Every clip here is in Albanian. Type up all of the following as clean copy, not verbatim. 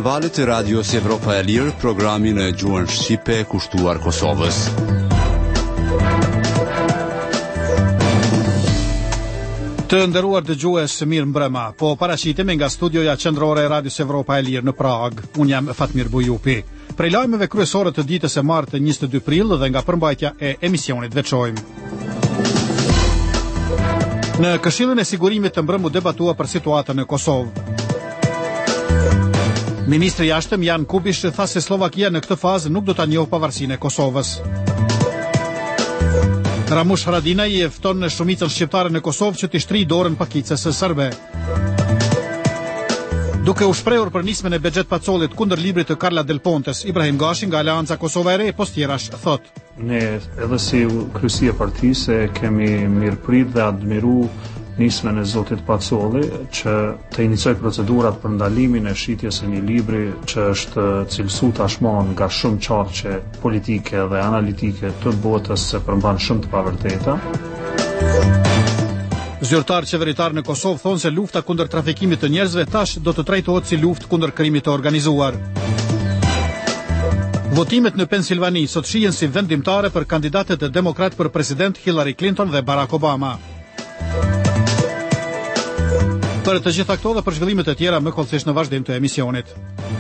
në valët e radios Evropa e Lirë, programin e gjuhën shqipe kushtuar Kosovës. Të nderuar dëgjues, mirë mbrëma. Po paraqitemi nga studioja qendrore e radios Evropa e Lirë në Prag. Unë jam Fatmir Bujupi. Prej lajmeve kryesore të ditës së martë 22 prill dhe nga përmbajtja e emisionit veçojmë. Në Këshillin e Sigurimit të Mbrëmë u debatua për situatën në Kosovë. Ministri i Jashtëm Jan Kubish tha se Slovakia në këtë fazë nuk do ta njohë pavarësinë e Kosovës. Ramush Haradinaj e fton në shumicën shqiptare në Kosovë që t'i shtrijë dorën pakicës së serbe. Duke u shprehur për nismën e Bexhet Pacollit kundër librit të Karla Del Pontes, Ibrahim Gashi nga Aleanca Kosova e Re Postjerash thot: Ne edhe si kryesi e partisë kemi mirëprit dhe admiru nismën e Zotit Pacolli që të inicoj procedurat për ndalimin e shitjes e një libri që është cilësuar tashmon nga shumë qarqe politike dhe analitike të botës se përmban shumë të pavërteta. Zyrtar qeveritar në Kosovë thonë se lufta kundër trafikimit të njerëzve tash do të trajtohet si luftë kundër krimit të organizuar. Votimet në Pensilvani sot shihen si vendimtare për kandidatet e demokrat për president Hillary Clinton dhe Barack Obama. Për të gjitha këto dhe për zhvillimet e tjera më kollësisht në vazhdim të emisionit.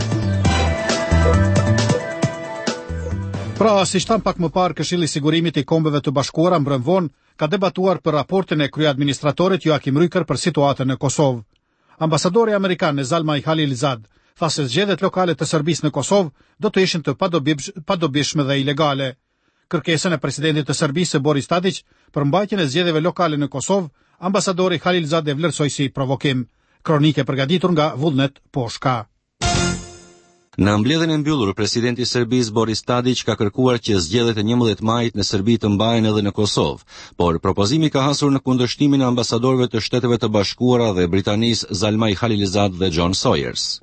Pra, si shtam pak më parë, Këshilli i Sigurimit i Kombeve të Bashkuara mbrëm vonë ka debatuar për raportin e kryeadministratorit Joachim Rüker për situatën në Kosovë. Ambasadori amerikan Zalmay Khalilzad tha se zgjedhjet lokale të Serbisë në Kosovë do të ishin të padobishme dhe ilegale. Kërkesën e presidentit të Serbisë Boris Tadić për mbajtjen e zgjedhjeve lokale në Kosovë, ambasadori Khalilzad e vlerësoi si provokim. Kronike përgatitur nga Vullnet Poshka. Në mbledhjen e mbyllur, presidenti i Serbisë Boris Tadić ka kërkuar që zgjedhjet e 11 majit në Serbi të mbahen edhe në Kosovë, por propozimi ka hasur në kundërshtimin e ambasadorëve të Shteteve të Bashkuara dhe Britanisë Zalmay Khalilzad dhe John Sawyers.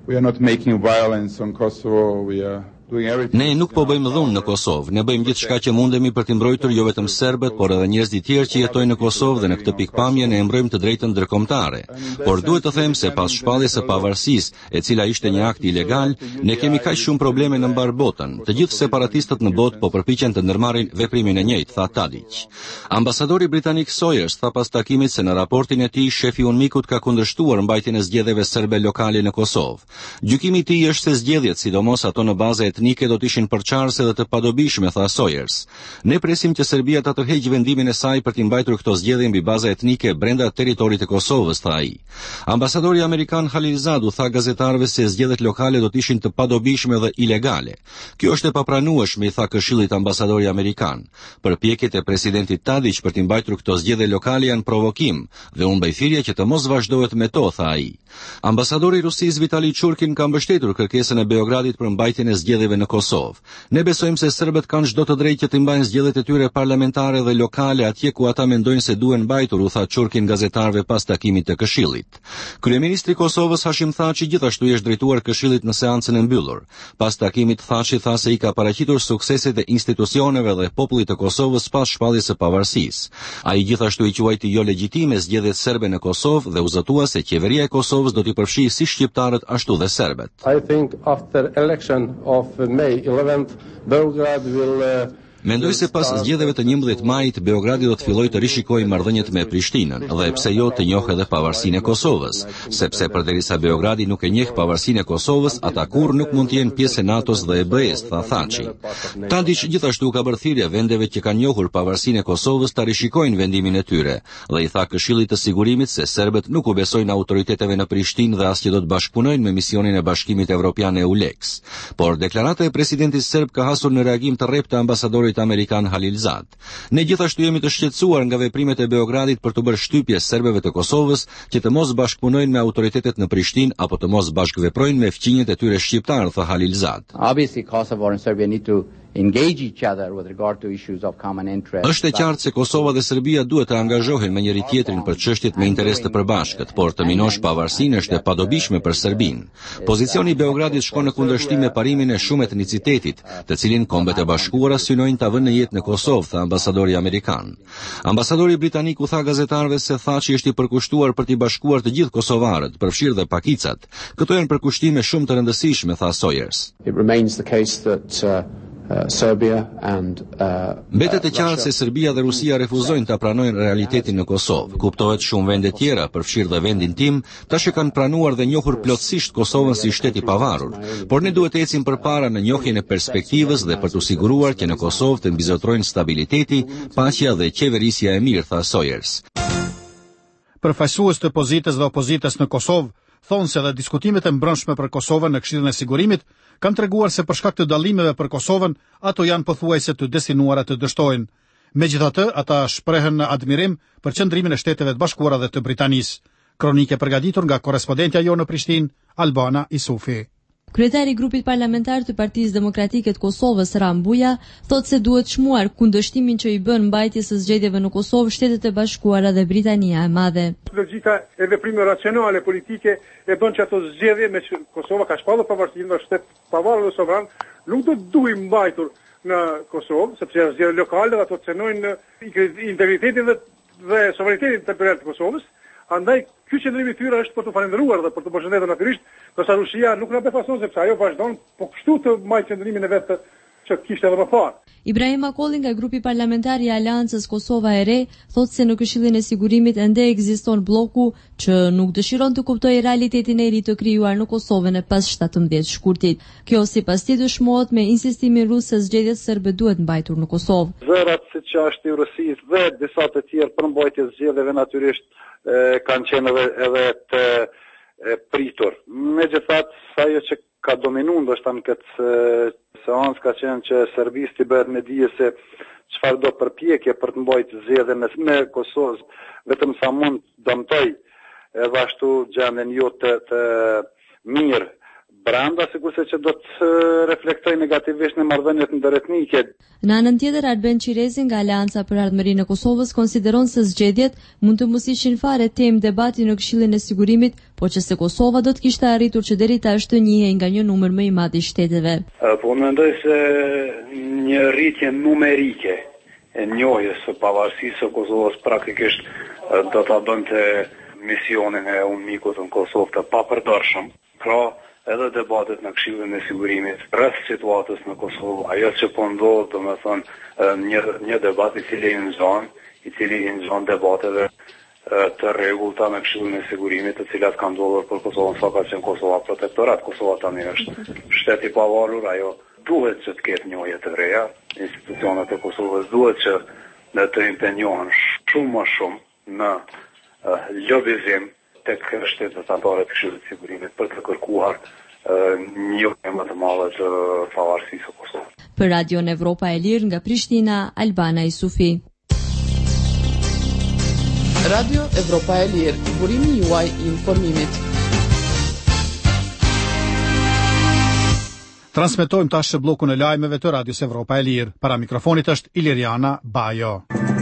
Ne nuk po bëjmë dhunë në Kosovë, ne bëjmë gjithçka që mundemi për të mbrojtur jo vetëm serbët, por edhe njerëzit tjerë që jetojnë në Kosovë dhe në këtë pikpamje ne mbrojmë të drejtën ndërkombëtare. Por duhet të them se pas shpalljes së pavarësisë, e cila ishte një akt ilegal, ne kemi kaq shumë probleme në mbar botën. Të gjithë separatistët në botë po përpiqen të ndërmarrin veprimin e njëjtë, tha Tadić. Ambasadori britanik Sawyers tha pas takimit se në raportin e tij shefi UNMIK-ut ka kundërshtuar mbajtjen e zgjedhjeve serbe lokale në Kosovë. Gjykimi i tij është se zgjedhjet, sidomos ato në bazë etnike, do të ishin përçarëse dhe të padobishme, tha Sawyers. Ne presim që Serbia ta tërheqë vendimin e saj për të mbajtur këto zgjedhje mbi bazë etnike brenda territorit të Kosovës, tha ai. Ambasadori amerikan Khalilzad u tha gazetarëve se zgjedhjet lokale do të ishin të padobishme dhe ilegale. Kjo është e papranueshme, i tha Këshillit ambasadori amerikan. Përpjekjet e presidentit Tadić për të mbajtur këto zgjedhje lokale janë provokim dhe unë bëj thirrje që të mos vazhdohet me to, tha ai. Ambasadori i Rusisë Vitali Churkin ka mbështetur kërkesën e Beogradit për mbajtjen e zgjedhjeve në Kosovë. Ne besojmë se serbët kanë çdo të drejtë që të mbajnë zgjedhjet e tyre parlamentare dhe lokale atje ku ata mendojnë se duhen mbajtur, u tha Churkin gazetarëve pas takimit të Këshillit. Kryeministri i Kosovës Hashim Thaçi gjithashtu i është drejtuar Këshillit në seancën e mbyllur. Pas takimit Thaçi tha se i ka paraqitur sukseset e institucioneve dhe popullit të Kosovës pas shpalljes së pavarësisë. Ai gjithashtu i quajti jo legjitime zgjedhjet serbe në Kosovë dhe u zotua se qeveria e Kosovës do t'i përfshijë si shqiptarët ashtu dhe serbët. I think after election of May 11th, Belgrade will Mendoj se pas zgjedhjeve të 11 majit Beogradi do të fillojë të rishikojë marrëdhëniet me Prishtinën dhe pse jo të njohë edhe pavarësinë e Kosovës, sepse përderisa Beogradi nuk e njeh pavarësinë e Kosovës, ata kurrë nuk mund të jenë pjesë e NATO-s dhe EBE-s, tha Thaçi. Tadić gjithashtu ka bërë thirrje vendeve që kanë njohur pavarësinë e Kosovës ta rishikojnë vendimin e tyre dhe i tha Këshillit të Sigurimit se serbët nuk u besojnë autoriteteve në Prishtinë dhe as që do të bashkëpunojnë me misionin e Bashkimit Evropian EULEX. Por deklarata e presidentit serb ka hasur në reagim të rreptë të ambasadorit amerikan Khalilzad. Ne gjithashtu jemi të shqetësuar nga veprimet e Beogradit për të bërë shtypje serbëve të Kosovës që të mos bashkëpunojnë me autoritetet në Prishtinë apo të mos bashkëveprojnë me fqinjet e tyre shqiptar, tha Khalilzad. Obviously Kosovo and Serbia need to engage each other with regard to issues of common interest. Është e qartë se Kosova dhe Serbia duhet të angazhohen me njëri tjetrin për çështjet me interes të përbashkët, por të minosh pavarësinë është e padobishme për Serbinë. Pozicioni i Beogradit shkon në kundërshtim me parimin e shumë etnicitetit, të cilin Kombet e Bashkuara synojnë ta vënë në jetë në Kosovë, tha ambasadori amerikan. Ambasadori britanik u tha gazetarëve se Thaçi është i përkushtuar për t'i bashkuar të gjithë kosovarët, përfshirë dhe pakicat. Këto janë përkushtime shumë të rëndësishme, tha Sawyers. Mbetet e qartë se Serbia dhe Rusia refuzojnë ta pranojnë realitetin në Kosovë. Kuptohet shumë vende tjera, përfshirë dhe vendin tim, tash e kanë pranuar dhe njohur plotësisht Kosovën si shtet i pavarur, por ne duhet të ecim përpara në njohjen e perspektivës dhe për të siguruar që në Kosovë të mbizotrojnë stabiliteti, paqja dhe qeverisja e mirë, tha Sawyers. Përfaqësues të pozitës dhe opozitës në Kosovë thonë se dhe diskutimet e mbrëmshme për Kosovën në Këshillin e Sigurimit kanë treguar se për shkak të dallimeve për Kosovën, ato janë pothuajse të destinuara të dështojnë. Megjithatë, ata shprehen admirim për qëndrimin e Shteteve të Bashkuara dhe të Britanisë. Kronike përgatitur nga korrespondentja jonë në Prishtinë, Albana Isufi. Kryetari i grupit parlamentar të Partisë Demokratike të Kosovës, Ram Buja, thotë se duhet çmuar kundërshtimin që i bën mbajtjes së zgjedhjeve në Kosovë Shtetet e Bashkuara dhe Britania e Madhe. Logjika e veprimeve racionale politike e bën që ato zgjedhje me që Kosova ka shpallur pavarësinë nga shtet pavarur dhe sovran, nuk do të duhet mbajtur në Kosovë, sepse janë zgjedhje lokale dhe ato cenojnë integritetin dhe sovranitetin territorial të Kosovës. Andaj ky qëndrim i tyre është për të falendëruar dhe për të përshëndetur natyrisht, ndërsa Rusia nuk na befason sepse ajo vazhdon po kështu të mbajë qëndrimin e vet që kishte edhe më parë. Ibrahim Akolli nga grupi parlamentar i Aleancës Kosova e Re thotë se në Këshillin e Sigurimit ende ekziston bloku që nuk dëshiron të kuptojë realitetin e ri të krijuar në Kosovën e pas 17 shkurtit. Kjo sipas tij dëshmohet me insistimin rus se zgjedhjet serbe duhet mbajtur në Kosovë. Zërat siç është i Rusisë dhe disa të tjerë për mbrojtje zgjedhjeve natyrisht kanë qenë edhe të pritur. Megjithatë, ajo që ka dominuar ndoshta në këtë seancë ka qenë që servisti bëhet me dije se çfarë do përpjekje për të mbajtur zgjedhjen në Kosovë, vetëm sa mund dëmtoj edhe ashtu gjendjen jo të mirë brenda, sikurse që do të reflektoj negativisht në marrëdhëniet ndërretnike. Në anën tjetër, Arben Qirezi nga Aleanca për Ardhmërinë e Kosovës konsideron se zgjedhjet mund të mos ishin fare temë debati në Këshillin e Sigurimit, por që se Kosova do të kishte arritur që deri tash të njihej nga një numër më i madh i shteteve. Po mendoj se një rritje numerike e njohjes së pavarësisë së Kosovës praktikisht do ta bënte misionin e UNMIK-ut në Kosovë të papërdorshëm. Pra, edhe debatet në Këshillin e Sigurimit rreth situatës në Kosovë, ajo që po ndodh, domethënë një debat i cili nxjerr debateve të rregullta në Këshillin e Sigurimit, të cilat kanë ndodhur për Kosovën, sa ka qenë Kosova protektorat. Kosova tani është shtet i pavarur, ajo duhet që të ketë njohje të reja, institucionet e Kosovës duhet që të impenjohen shumë më shumë në lobizim tek shtetet anëtare të Këshillit të Sigurimit për të kërkuar njohje më të madhe të pavarësisë së Kosovës. Për Radion Evropa e Lirë nga Prishtina, Albana Isufi. Radio Evropa e Lirë, burimi juaj i informimit. Transmetojmë tash bllokun e lajmeve të Radios Evropa e Lirë. Para mikrofonit është Iliriana Bajo.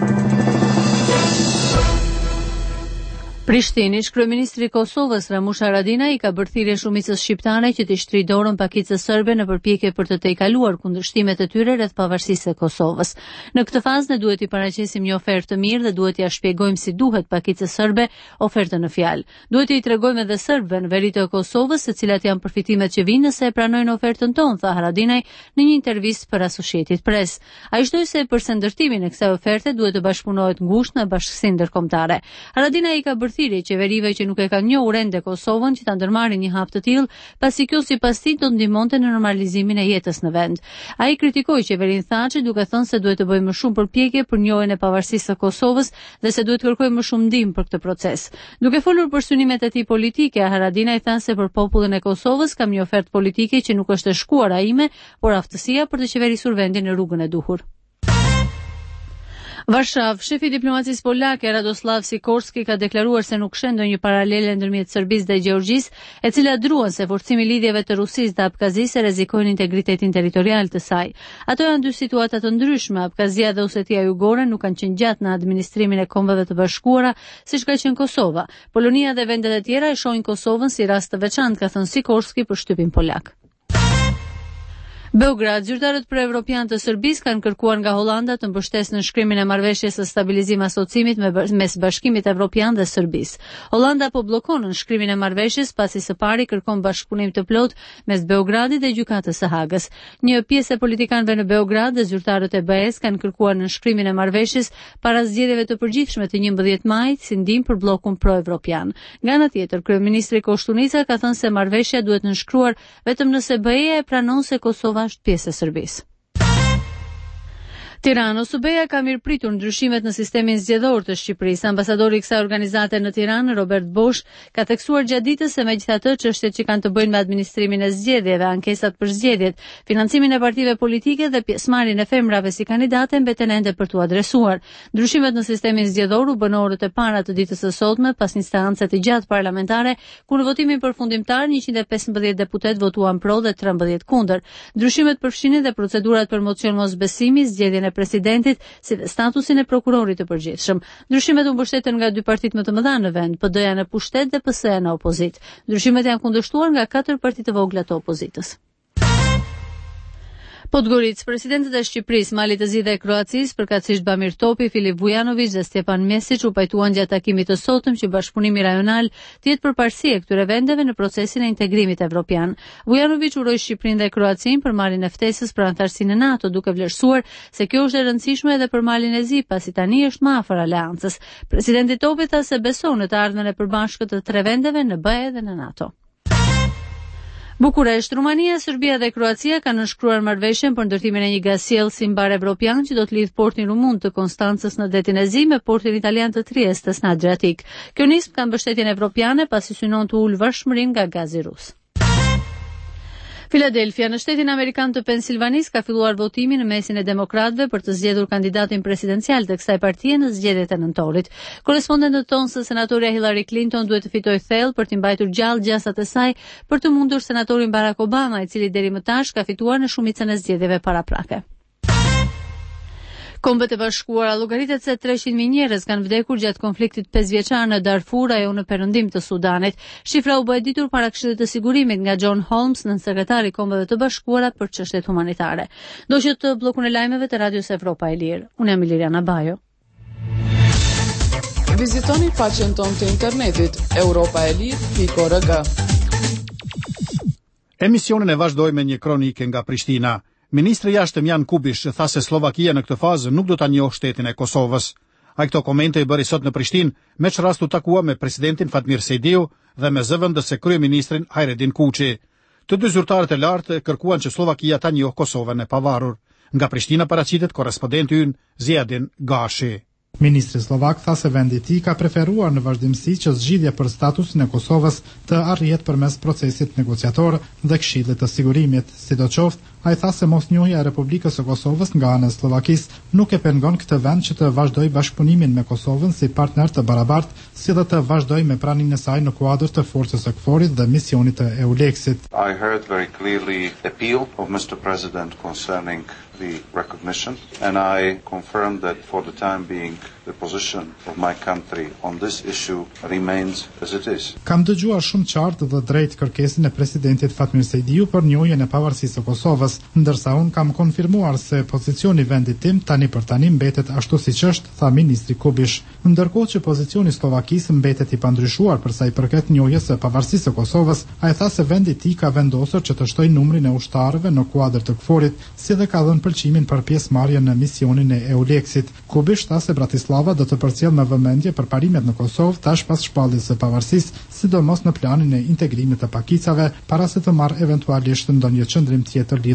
Prishtini, kryeministri i Kosovës Ramush Haradinaj ka bërë thirrje shumicës shqiptare që të shtrijë dorën pakicës serbe në përpjekje për të tejkaluar kundërshtimet e tyre rreth pavarësisë së Kosovës. Në këtë fazë ne duhet i paraqesim një ofertë të mirë dhe duhet t'ia shpjegojmë si duhet pakicës serbe ofertën në fjalë. Duhet i tregojmë edhe serbëve në veri të Kosovës se cilat janë përfitimet që vijnë nëse e pranojnë ofertën tonë, tha Haradinaj në një intervistë për Associated Press. Ai shtoi se për ndërtimin e kësaj oferte duhet të bashkëpunohet ngushtë në bashkësinë ndërkombëtare. Haradinaj ka bërë thirrje qeverive që nuk e kanë njohur ende Kosovën që ta ndërmarrin një hap të tillë, pasi kjo sipas tij do ndihmonte në normalizimin e jetës në vend. Ai kritikoi qeverinë Thaçi duke thënë se duhet të bëjë më shumë përpjekje për njohjen e pavarësisë së Kosovës dhe se duhet kërkojë më shumë ndihmë për këtë proces. Duke folur për synimet e tij politike, Haradinaj tha se për popullin e Kosovës kam një ofertë politike që nuk është e shkuara ime, por aftësia për të qeverisur vendin në rrugën e duhur. Varshav, shefi diplomacisë polake Radoslav Sikorski ka deklaruar se nuk sheh ndonjë paralele ndërmjet Serbisë dhe Gjeorgjisë, e cila druan se forcimi i lidhjeve të Rusisë dhe Abkazisë rrezikojnë integritetin territorial të saj. Ato janë dy situata të ndryshme. Abkazia dhe Osetia Jugore nuk kanë qenë gjatë në administrimin e Kombeve të Bashkuara, siç ka qenë Kosova. Polonia dhe vendet e tjera e shohin Kosovën si rast të veçantë, ka thënë Sikorski për shtypin polak. Beograd, zyrtarët pro-evropian të Serbisë kanë kërkuar nga Hollanda të mbështesë nënshkrimin e marrëveshjes së stabilizim asocimit mes Bashkimit Evropian dhe Serbisë. Hollanda po bllokon nënshkrimin e marrëveshjes pasi së pari kërkon bashkëpunim të plotë mes Beogradit dhe gjykatës së Hagës. Një pjesë e politikanëve në Beograd dhe zyrtarët e BE-s kanë kërkuar nënshkrimin e marrëveshjes para zgjedhjeve të përgjithshme të 11 majit si ndihmë për bllokun pro-evropian. Nga ana tjetër, kryeministri Koshtunica ka thënë se marrëveshja duhet nënshkruar vetëm nëse BE-ja e pranon se Kosova është pjesë e Serbisë. Tirana, Subeja ka mirëpritur ndryshimet në sistemin zgjedhor të Shqipërisë. Ambasadori i kësaj organizate në Tiranë, Robert Bosch, ka theksuar gjatë ditës se megjithatë çështjet që kanë të bëjnë me administrimin e zgjedhjeve, ankesat për zgjedhjet, financimin e partive politike dhe pjesëmarrjen e femrave si kandidate mbeten ende për t'u adresuar. Ndryshimet në sistemin zgjedhor u bën orët e para të ditës së sotme pas instancë të gjatë parlamentare, ku në votimin përfundimtar 115 deputet votuan pro dhe 13 kundër. Ndryshimet përfshinin dhe procedurat për mocion mosbesimi, zgjedhjen e presidentit si dhe statusin e prokurorit të përgjithshëm. Ndryshimet u mbështeten nga dy partitë më të mëdha në vend, PD-ja në pushtet dhe PS-ja në opozitë. Ndryshimet janë kundërshtuar nga 4 parti të vogla të opozitës. Podgorica, presidentët e Shqipërisë, Malit të Zi dhe Kroacisë, përkatësisht Bamir Topi, Filip Vujanović dhe Stjepan Mesić u pajtuan gjatë takimit të sotëm që bashkëpunimi rajonal të jetë përparësi e këtyre vendeve në procesin e integrimit evropian. Vujanović uroi Shqipërinë dhe Kroacinë për marrjen e ftesës për anëtarësinë në NATO, duke vlerësuar se kjo është e rëndësishme edhe për Malin e Zi, pasi tani është më afër aleancës. Presidenti Topi tha se beson në të ardhmen e përbashkët të tre vendeve në BE dhe në NATO. Bukuresht, Rumania, Serbia dhe Kroacia kanë nënshkruar marrëveshjen për ndërtimin e një gasjellsi mbar evropian që do të lidh portin rumun të Konstancës në detin e Zi me portin italian të Triestës në Adriatik. Kjo nismë ka mbështetjen evropiane pasi synon të ulë varfshmërinë nga gazi rus. Philadelphia, në shtetin amerikan të Pensilvanisë ka filluar votimi në mesin e demokratëve për të zgjedhur kandidatin presidencial të kësaj partie në zgjedhjet e nëntorit. Korrespondentët tonë se senatorja Hillary Clinton duhet të fitojë thellë për të mbajtur gjallë gjasat e saj për të mundur senatorin Barack Obama, i cili deri më tash ka fituar në shumicën e zgjedhjeve paraprake. Kombet e Bashkuara llogaritet se 300.000 njerëz kanë vdekur gjatë konfliktit 5 vjeçar në Darfur, ajo në perëndim të Sudanit. Shifra u bë e ditur para Këshillit të Sigurimit nga John Holmes, nënsekretari i Kombeve të Bashkuara për çështjet humanitare. Ndoqët bllokun e lajmeve të Radios Evropa e Lirë. Unë jam Liriana Bajo. Vizitoni faqen tonë të internetit europaelir.org. Emisionin e vazhdoj me një kronike nga Prishtina. Ministri i jashtëm Jan Kubish tha se Slovakia në këtë fazë nuk do ta njohë shtetin e Kosovës. Ai këto komente i bëri sot në Prishtinë, me çrast u takua me presidentin Fatmir Sejdiu dhe me zëvendëse kryeministrin Hajredin Kuçi. Të dy zyrtarët e lartë kërkuan që Slovakia ta njohë Kosovën e pavarur. Nga Prishtina paraqitet korrespondenti ynë Ziadin Gashi. Ministri slovak tha se vendi i tij ka preferuar në vazhdimsi që zgjidhja për statusin e Kosovës të arrihet përmes procesit negociator dhe Këshillit të Sigurimit. Sidoqoftë, ai tha se mosnjohja e Republikës së Kosovës nga ana e Slovakisë nuk e pengon këtë vend që të vazhdojë bashkëpunimin me Kosovën si partner të barabartë, si dhe të vazhdojë me praninë e saj në kuadër të forcës së KFOR-it dhe misionit të EULEX-it. I heard very clearly the appeal of Mr. President concerning the recognition, and I confirm that for the time being the position of my country on this issue remains as it is. Kam dëgjuar shumë qartë dhe drejt kërkesën e presidentit Fatmir Sejdiu për njohjen e pavarësisë së Kosovës, ndërsa unë kam konfirmuar se pozicioni i vendit tim tani për tani mbetet ashtu siç është, tha ministri Kubish. Ndërkohë që pozicioni i Slovakisë mbetet i pandryshuar për sa i përket njohjes së pavarësisë së Kosovës, ai tha se vendi i tij ka vendosur që të shtojë numrin e ushtarëve në kuadër të KFOR-it, si dhe ka dhënë pëlqimin për pjesëmarrjen në misionin e EULEX-it. Kubish tha se Bratislava do të përcjell me vëmendje përparimet në Kosovë tash pas shpalljes së pavarësisë, sidomos në planin e integrimit të pakicave, para se të marrë eventualisht ndonjë qendrim tjetër lidhur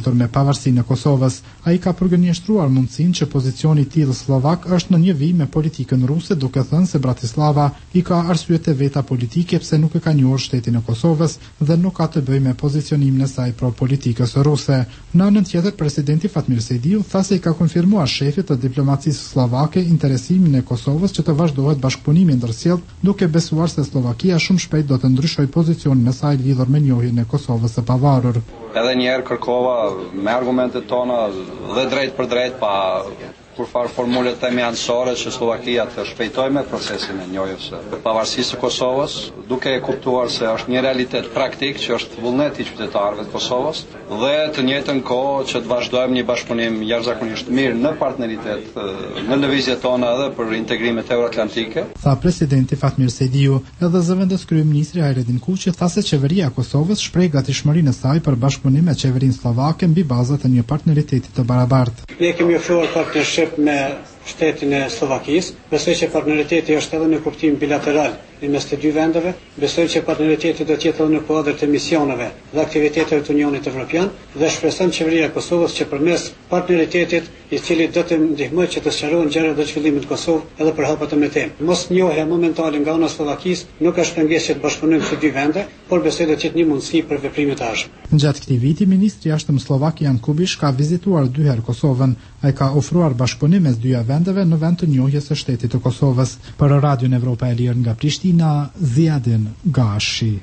lidhur me pavarësinë e Kosovës. Ai ka përgënjeshtruar mundësinë që pozicioni i tillë slovak është në një vijim me politikën ruse, duke thënë se Bratislava i ka arsyet e veta politike pse nuk e ka njohur shtetin e Kosovës dhe nuk ka të bëjë me pozicionimin e saj pro politikës ruse. Në anën tjetër, presidenti Fatmir Sejdiu tha se i ka konfirmuar shefit të diplomacisë slovake interesimin e Kosovës që të vazhdohet bashkëpunimi ndërsjellë, duke besuar se Slovakia shumë shpejt do të ndryshojë pozicionin e saj lidhur me njohjen e Kosovës së pavarur. Edhe një herë kërkova me argumentet tona dhe drejt për drejt pa kur farë formulet temi anësore që Slovakia të shpejtoj me procesin e njohjes së pavarësisë së Kosovës, duke e kuptuar se është një realitet praktik që është vullnet i qytetarëve të Kosovës dhe të njëjtën kohë që të vazhdojmë një bashkëpunim jashtëzakonisht mirë në partneritet në lëvizjet tona edhe për integrimet euroatlantike. Tha presidenti Fatmir Sejdiu. Edhe zëvendës kryeministri Hayredin Kuqi tha se qeveria e Kosovës shpreh gatishmërinë e saj për bashkëpunim me qeverinë slovake mbi bazat e një partneriteti të barabartë. Ne kemi ofruar partnership me shtetin e Slovakisë. Besoj që partneriteti është edhe në kuptim bilateral mes të dy vendeve. Besoj që partneriteti do të jetë edhe në kuadër të misioneve dhe aktiviteteve të Unionit Evropian dhe shpresoj qeveria e Kosovës që përmes partneritetit i cili do të ndihmojë që të sqarohen gjërat dhe zhvillimet në Kosovë edhe për hapet e metem. Mos njohja momentale nga ana e Slovakisë nuk është pengesë që të bashkëpunojmë të dy vende, por besoj do të jetë një mundësi për veprimet e ardhshme. Gjatë këtij viti, ministri i jashtëm slovak Jan Kubish ka vizituar 2 herë Kosovën. Ai ka ofruar bashkëpunim mes dyja vendeve në vend të njohjes së shtetit të Kosovës. Për Radion Evropa e Lirë nga Prishtina, Ziadin Gashi.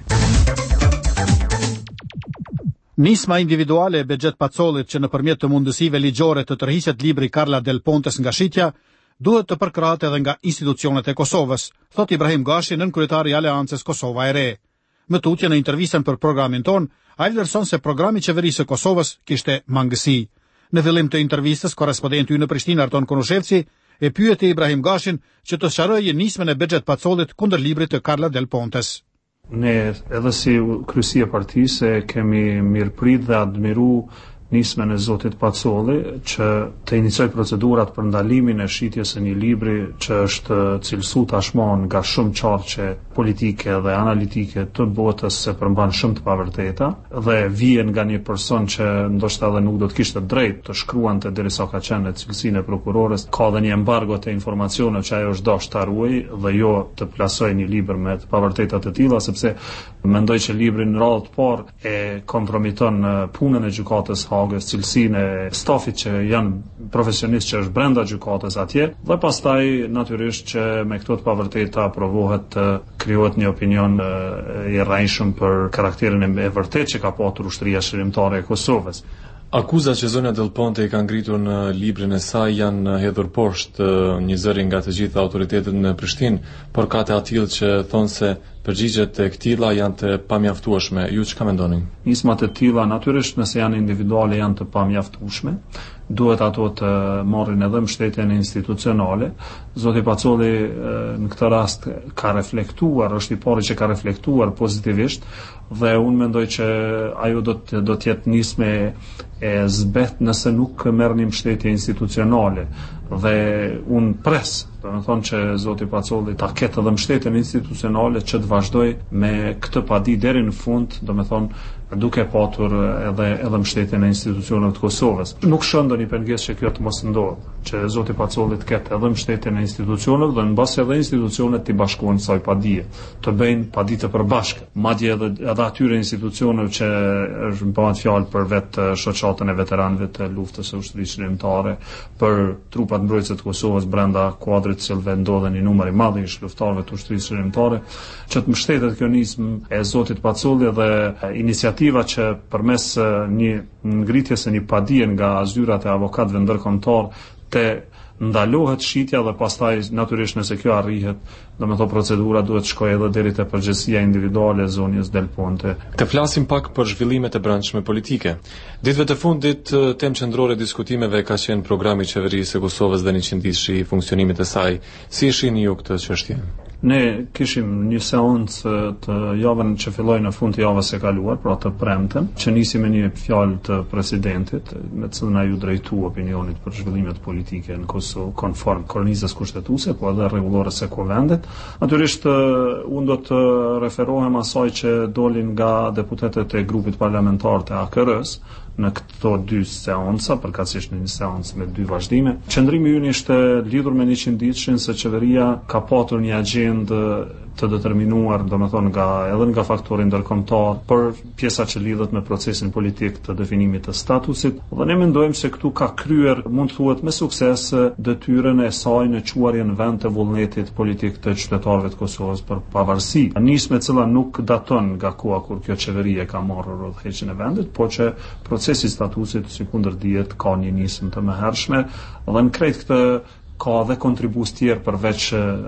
Nisma individuale e Bexhet Pacollit që nëpërmjet të mundësive ligjore të tërhiqet libri Karla Del Pontes nga shitja, duhet të përkrahet edhe nga institucionet e Kosovës, thot Ibrahim Gashi, nënkryetari i Aleancës Kosova e Re. Më tutje në intervistën për programin ton, ai vlerëson se programi i qeverisë së Kosovës kishte mangësi. Në fillim të intervistës, korrespondenti ynë në Prishtinë Arton Konushevci e pyeti Ibrahim Gashin që të sqarojë nismën e Bexhet Pacollit kundër librit të Karla Del Pontes. Ne edhe si kryesi e partisë kemi mirëprit dhe admiru nismën e zotit Pacolli që të inicoj procedurat për ndalimin e shitjes së një libri që është cilësu tashmon nga shumë qarqe politike dhe analitike të botës se përmban shumë të pavërteta dhe vjen nga një person që ndoshta edhe nuk do të kishte drejt të shkruante derisa ka qenë në cilësinë e prokurores. Ka dhe një embargo të informacioneve që ajo është dashur ta ruajë dhe jo të plasoj një libër me të pavërteta të tilla, sepse mendoj që libri në radhë të parë e kompromiton punën e gjykatës Hagës, cilësinë e stafit që janë profesionistë që është brenda gjykatës atje, dhe pastaj natyrisht që me këto të pavërteta provohet të krijohet një opinion i rrejshëm për karakterin e vërtet që ka patur ushtria shërimtare e Kosovës. Akuzat që zonja Del Ponte i kanë ngritur në librin e saj janë hedhur poshtë një zëri nga të gjitha autoritetet në Prishtinë, por ka të atill që thonë se përgjigjet e këtilla janë të pamjaftueshme. Ju çka mendoni? Nismat e tilla natyrisht nëse janë individuale janë të pamjaftueshme. Duhet ato të marrin edhe mbështetjen institucionale. Zoti Pacolli në këtë rast ka reflektuar, është i pari që ka reflektuar pozitivisht dhe unë mendoj që ajo do të jetë nisme e zbet nëse nuk merrni mbështetje institucionale dhe unë pres, do të thonë që zoti Pacolli ta ketë edhe mbështetjen institucionale që të vazhdoj me këtë padi deri në fund, do të thonë duke patur edhe mbështetjen e institucioneve të Kosovës. Nuk shon ndonjë pengesë që kjo të mos ndodhë, që zoti Pacolli të ketë edhe mbështetjen e institucioneve dhe mbasi edhe institucionet të bashkohen kësaj padie, të bëjnë padi të përbashkët. Madje edhe atyre institucioneve që është bëhet fjalë për vetë shoqatën e veteranëve të luftës së ushtrisë shërimtare, për trupat mbrojtëse të Kosovës brenda kuadrit të cilëve ndodhen një numër i madh i luftëtarëve të ushtrisë shërimtare, që të mbështetet kjo nismë e zotit Pacolli dhe iniciativa që përmes një ngritjes së një padie nga zyrat e avokatëve ndërkombëtar të ndalohet shitja dhe pastaj natyrisht nëse kjo arrihet, domethënë procedura duhet shkojë edhe deri te përgjegjësia individuale e zonjës Del Ponte. Të flasim pak për zhvillimet e brendshme politike. Ditëve të fundit temë qendrore e diskutimeve ka qenë programi i qeverisë së Kosovës dhe 100 ditësh i funksionimit të saj. Si e shihni ju këtë çështje? Ne kishim një seancë të javën që filloi në fund të javës së kaluar, pra të premten, që nisi me një fjalë të presidentit, me të cilën ai u drejtua opinionit për zhvillimet politike në Kosovë, konform kornizës kushtetuese, po edhe rregullore së kuvendit. Natyrisht unë do të referohem asaj që dolin nga deputetët e grupit parlamentar të AKR-s, në këto dy seanca, përkatësisht në një seancë me dy vazhdime. Qëndrimi ynë ishte lidhur me 100-ditëshin se qeveria ka patur një agjendë të determinuar, domethënë edhe nga faktori ndërkombëtar për pjesa që lidhet me procesin politik të definimit të statusit, dhe ne mendojmë se këtu ka kryer, mund thuhet me sukses, detyrën e saj në quarjen vend të vullnetit politik të qytetarëve të Kosovës për pavarësi. Nismë e cila nuk daton nga koha kur kjo qeveri e ka marrë udhëheqjen e vendit, po që procesi i statusit sikundër dihet ka një nismë të mëhershme dhe në krejt këtë ka dhe kontribues tjerë përveç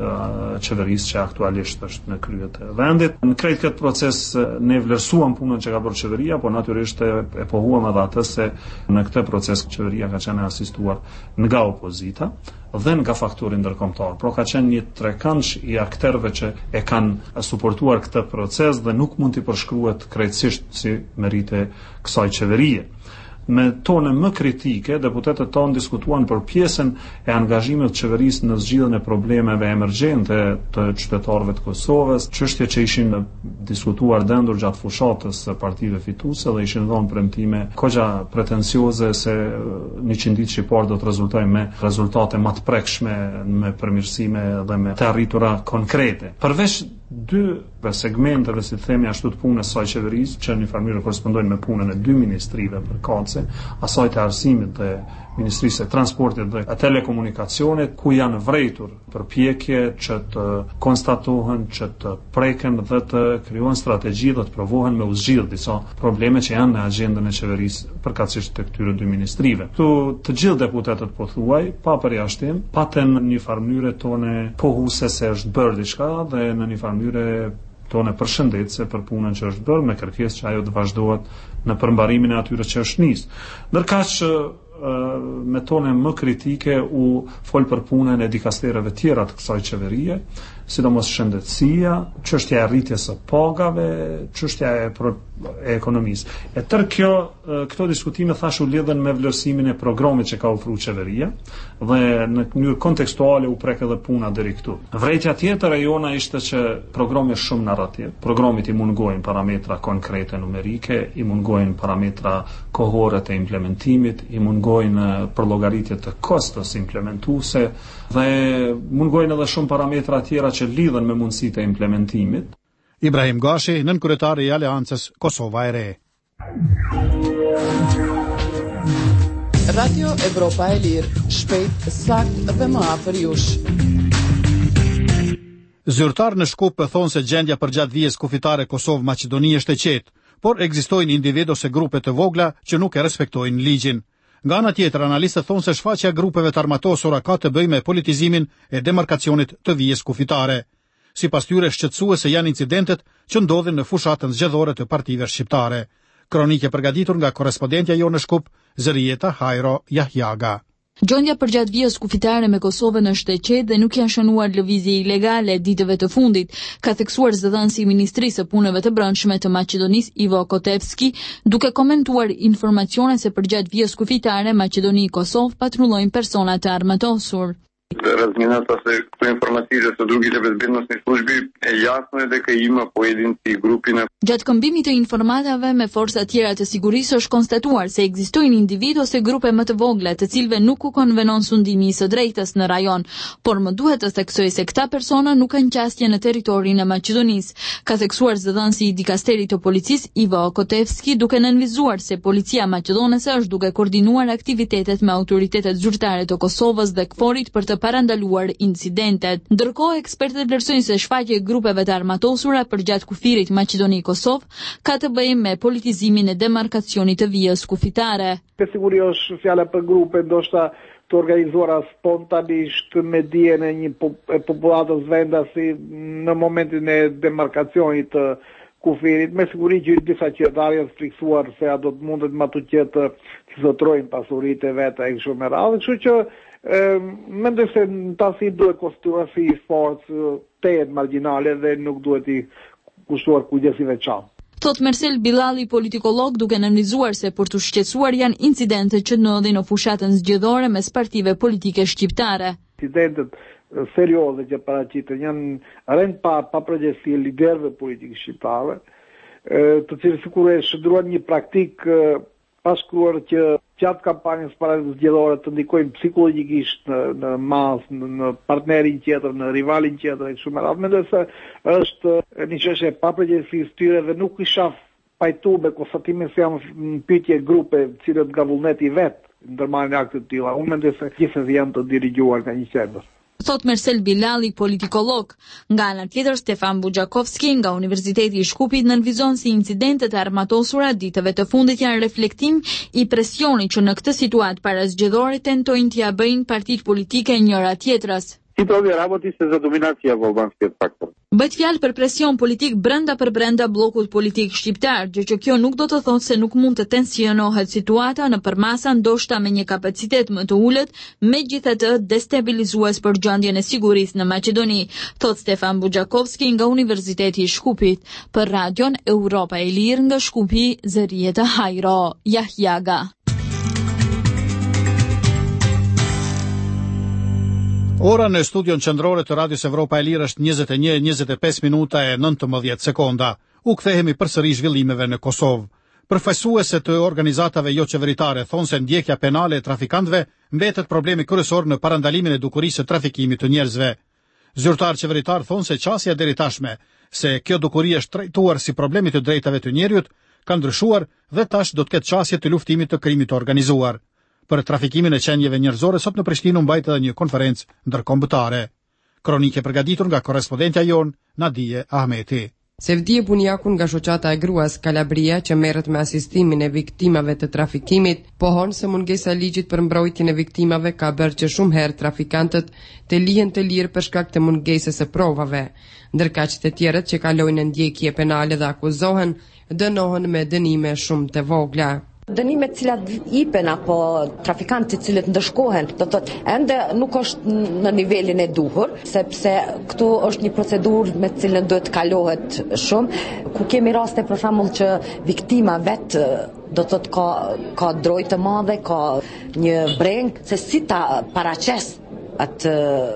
qeverisë që aktualisht është në krye të vendit. Në krejt këtë proces ne vlerësuam punën që ka bërë qeveria, po natyrisht e pohuam edhe atë se në këtë proces qeveria ka qenë asistuar nga opozita dhe nga faktori ndërkombëtar. Pra ka qenë një trekanç i akterëve që e kanë suportuar këtë proces dhe nuk mund t'i përshkruhet krejtësisht si merite kësaj qeverie. Me tone më kritike, deputetët tonë diskutuan për pjesën e angazhimit të qeverisë në zgjidhjen e problemeve emergjente të qytetarëve të Kosovës, çështje që ishin diskutuar dendur gjatë fushatës së partive fituese dhe ishin dhënë premtime goxha pretencioze se 100 ditë shqiptar do të rezultojnë me rezultate më të prekshme, me përmirësime dhe me të arritura konkrete. Përveç dy segmenteve, si themi ashtu, të punës së qeverisë, që në një farë mënyrë korespondojnë me punën e dy ministrive përkatëse, asaj të arsimit dhe Ministrisë e Transportit dhe Telekomunikacionit, ku janë vrejtur përpjekje që të konstatohen, që të preken dhe të krijohen strategji dhe të provohen me u zgjidh disa probleme që janë në agjendën e qeverisë përkatësisht të këtyre dy ministrive. Këtu të gjithë deputetët pothuaj, pa përjashtim, paten në një farë mënyrë tone pohuse se është bërë diçka dhe në një farë mënyrë tonë përshëndetse për punën që është bërë, me kërkesë që ajo të vazhdohet në përmbarimin e atyre që është nisë. Ndërkaq me tone më kritike u fol për punën e dikastereve tjera të kësaj qeverie, sidomos shëndetësia, çështja e rritjes së pagave, çështja e ekonomisë. E tërë këto diskutime thash u lidhen me vlerësimin e programit që ka ofruar qeveria dhe në mënyrë kontekstuale u prek edhe puna deri këtu. Vërejtja tjetër e jona ishte që programi është shumë narrativ. Programit i mungojnë parametra konkrete numerike, i mungojnë parametra kohore të implementimit, i mungojnë përllogaritje të kostos implementuese dhe mungojnë edhe shumë parametra tjera që lidhen me mundësitë e implementimit. Ibrahim Gashi, nënkryetari i Aleancës Kosova e Re. Radio Evropa e Lirë, shpejt, sakt dhe më afër jush. Zyrtar në Shkup thonë se gjendja përgjatë vijës kufitare Kosovë-Maqedoni është e qetë, por ekzistojnë individ ose grupe të vogla që nuk e respektojnë ligjin. Nga ana tjetër, analistët thonë se shfaqja grupeve të armatosura ka të bëjë me politizimin e demarkacionit të vijës kufitare. Sipas tyre, shqetësuese janë incidentet që ndodhin në fushatën zgjedhore të partive shqiptare. Kronike përgatitur nga korrespondentja jonë në Shkup, Zërieta Hajro Jahjaga. Gjendja përgjatë vijës kufitare me Kosovën është e qetë dhe nuk janë shënuar lëvizje ilegale ditëve të fundit, ka theksuar zëdhënësi i Ministrisë së Punëve të Brendshme të Maqedonisë Ivo Kotevski, duke komentuar informacione se përgjatë vijës kufitare Maqedoni-Kosovë patrullojnë persona të armatosur. Размината се по информациите со другите безбедносни служби е јасно дека има поединци групи на. Gjatë këmbimit të informatave me forca tjera të sigurisë është konstatuar se ekzistojnë individ ose grupe më të vogla të cilëve nuk u konvenon sundimi i së drejtës në rajon, por më duhet të theksoj se këta persona nuk kanë qasje në territorin e Maqedonisë, ka theksuar zëdhënësi i dikasterit të policisë Ivo Kotevski, duke nënvizuar se policia maqedonese është duke koordinuar aktivitetet me autoritetet zyrtare të Kosovës dhe KFOR-it për të parandaluar incidentet. Ndërkohë, ekspertët vlerësojnë se shfaqja e grupeve të armatosura përgjatë kufirit Maqedoni-Kosovë ka të bëjë me politizimin e demarkacionit të vijës kufitare. Me siguri është fjala për grupe ndoshta të organizuara spontanisht me dijen e një popullatës vendasi në momentin e demarkacionit të kufirit. Me siguri që disa qytetarë janë friksuar se a do të mundet më të qetë të zotrojnë pasuritë e veta e kështu me radhë, kështu që mendoj se tasi duhet konstituar si forcë të margjinale dhe nuk duhet i kushtuar kujdesi veçantë. Thot Mersel Bilali, politikolog, duke nënvizuar se për të shqetësuar janë incidentet që ndodhin në fushatën zgjedhore mes partive politike shqiptare. Incidentet serioze që paraqiten janë rend pa përgjegjësi e liderëve politikë shqiptarë, të cilët sigurisht shndruan një praktikë pa shkruar që gjatë kampanjës para zgjedhore të ndikojnë psikologjikisht në masë, në partnerin tjetër, në rivalin tjetër, e kështu me radhë. Mendoj se është një çështje e papërgjegjësisë tyre dhe nuk i shaf pajtu me konstatimin se janë në pyetje grupe cilët nga vullneti vet ndërmarrin akte të tilla. Unë mendoj se gjithsesi janë të dirigjuar nga një qendër. Thot Mersel Bilali, politikolog. Nga ana tjetër, Stefan Buxhakovski nga Universiteti i Shkupit nënvizon si incidentet e armatosura ditëve të fundit janë reflektim i presionit që në këtë situatë parazgjedhore tentojnë t'ia bëjnë partitë politike njëra tjetrës. Titovi работи се за доминација во албанскиот фактор. Bëhet fjalë për presion politik brenda bllokut politik shqiptar, gjë që kjo nuk do të thotë se nuk mund të tensionohet situata nëpër masa, ndoshta me një kapacitet më të ulët, megjithatë destabilizues për gjendjen e sigurisë në Maqedoni, thot Stefan Buxhakovski nga Universiteti i Shkupit. Për Radion Europa e Lirë nga Shkupi, Zërieta Hajro, Jahjaga. Ora në studion qendrore të Radios Evropa e Lirë është 21:25 minuta e 19 sekonda. U kthehemi përsëri zhvillimeve në Kosovë. Përfaqësuese të organizatave jo qeveritare thonë se ndjekja penale e trafikantëve mbetet problemi kryesor në parandalimin e dukurisë së trafikimit të njerëzve. Zyrtar qeveritar thonë se qasja deri tashme se kjo dukuri është trajtuar si problemi të drejtave të njerëzit ka ndryshuar dhe tash do të ketë qasje të luftimit të krimit të organizuar. Për trafikimin e qenjeve njerëzore sot në Prishtinë u mbajt edhe një konferencë ndërkombëtare. Kronike përgatitur nga korrespondentja jon Nadije Ahmeti. Sevdije Bunjakun nga shoqata e gruas Kalabria që merret me asistimin e viktimave të trafikimit, pohon se mungesa e ligjit për mbrojtjen e viktimave ka bërë që shumë herë trafikantët të lihen të lirë për shkak të mungesës së provave, ndërkaq të tjerët që kalojnë në ndjekje penale dhe akuzohen dënohen me dënime shumë të vogla. Dënimet cilat ipen apo trafikantët cilët ndëshkohen, do të thotë ende nuk është në nivelin e duhur, sepse këtu është një procedurë me të cilën duhet kalohet shumë, ku kemi raste për shembull që viktima vetë do të thotë ka drojtë të madhe, ka një breng se si ta paraqes atë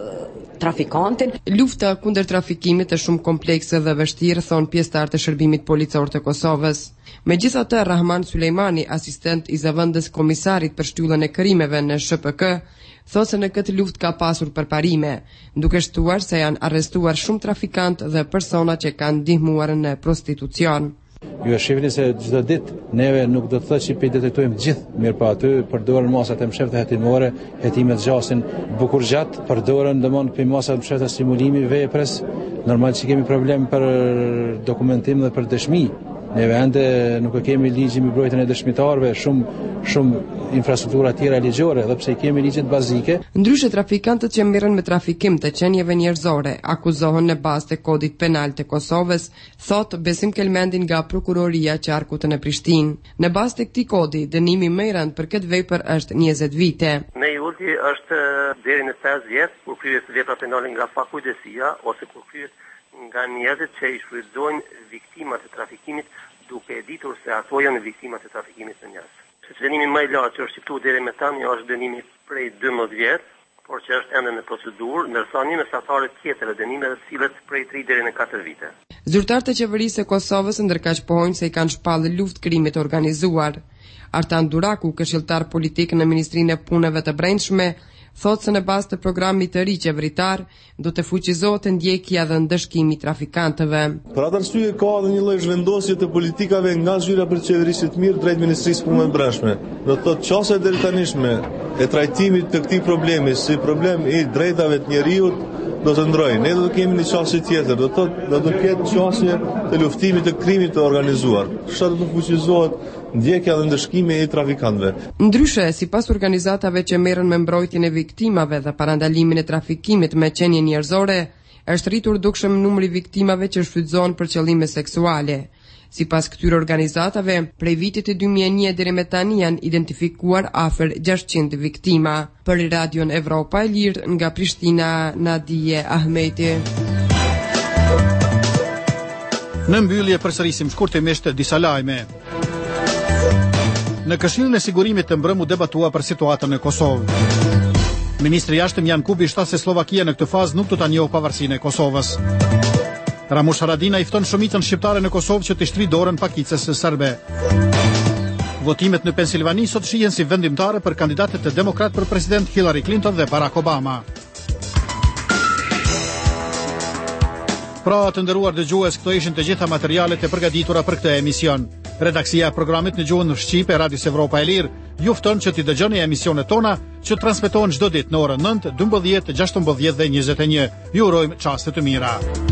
trafikantin. Lufta kundër trafikimit është shumë komplekse dhe vështirë, thon pjesëtarët e shërbimit policor të Kosovës. Megjithatë, Rahman Sulejmani, asistent i zëvendës komisarit për shtyllën e krimeve në SHPK, thotë se në këtë luftë ka pasur përparime, duke shtuar se janë arrestuar shumë trafikantë dhe persona që kanë ndihmuar në prostitucion. Ju e shihni se çdo ditë neve nuk do të thotë që i detektojmë gjithë, mirë pa aty përdoren masat e mshefta hetimore, hetimet zgjasin bukur gjat, përdoren domon për masat e mshefta stimulimi veprës, normal që kemi problem për dokumentim dhe për dëshmi. Neve ende nuk e kemi ligjin mbi mbrojtjen e dëshmitarëve, shumë infrastruktura tjera ligjore, edhe pse i kemi ligjet bazike. Ndryshe trafikantët që merren me trafikim të qenieve njerëzore akuzohen në bazë të kodit penal të Kosovës, thot Besim Kelmendin nga prokuroria e Qarkut në Prishtinë. Në bazë të këtij kodi, dënimi më i rënd për këtë vepër është 20 vite. Me i ulti është deri në 5 vjet kur kryhet vepra penale nga pakujdesia ose kur kryhet nga njerëzit që i shfrytëzojnë viktimat e trafikimit duke e ditur se ato janë viktimat e trafikimit të njerëzve. Dënimi më i lartë që është shqiptuar deri më tani është dënimi prej 12 vjet, por që është ende në procedurë, ndërsa një mesatare tjetër e dënimeve sillet prej 3 deri në 4 vite. Zyrtarët e qeverisë së Kosovës ndërkaq pohojnë se i kanë shpallë luftë krimit organizuar. Artan Duraku, këshilltar politik në Ministrinë e Punëve të Brendshme, thotë se në bazë të programit të ri qeveritar do të fuqizohet ndjekja dhe ndëshkimi i trafikantëve. Për atë arsye ka edhe një lloj zhvendosje të politikave nga zyra për qeverisë të mirë drejt Ministrisë së Punëve të Brendshme. Do të thotë çështja deri tanishme e trajtimit të këtij problemi si problem i drejtave të njerëzit do të ndrojë. Ne do të kemi një çështje tjetër, do të thotë do të ketë çështje të luftimit të krimit të organizuar. Kështu do të fuqizohet ndjekja dhe ndëshkimi i trafikantëve. Ndryshe, sipas organizatave që merren me mbrojtjen e viktimave dhe parandalimin e trafikimit me qenie njerëzore, është rritur dukshëm numri viktimave që shfrytëzohen për qëllime seksuale. Sipas këtyre organizatave, prej vitit të 2001 deri me tani janë identifikuar afër 600 viktima. Për Radion Evropa e Lirë nga Prishtina, Nadije Ahmeti. Në mbyllje përsërisim shkurtimisht disa lajme. Në Këshillin e Sigurimit të Mbrëmë u debatua për situatën në Kosovë. Ministri i Jashtëm Jan Kubi shtas se Slovakia në këtë fazë nuk do ta njohë pavarësinë e Kosovës. Ramush Haradinaj i fton shumicën shqiptare në Kosovë që të shtrijë dorën pakicës së serbe. Votimet në Pensilvani sot shihen si vendimtare për kandidatet e demokrat për president Hillary Clinton dhe Barack Obama. Pra të nderuar dëgjues, këto ishin të gjitha materialet e përgatitura për këtë emision. Redaksia e programit në gjuhën shqipe e Radios Evropa e Lirë ju fton që t'i dëgjoni emisionet tona që transmetohen çdo ditë në orën 9, 12, 16 dhe 21. Ju urojmë çaste të mira.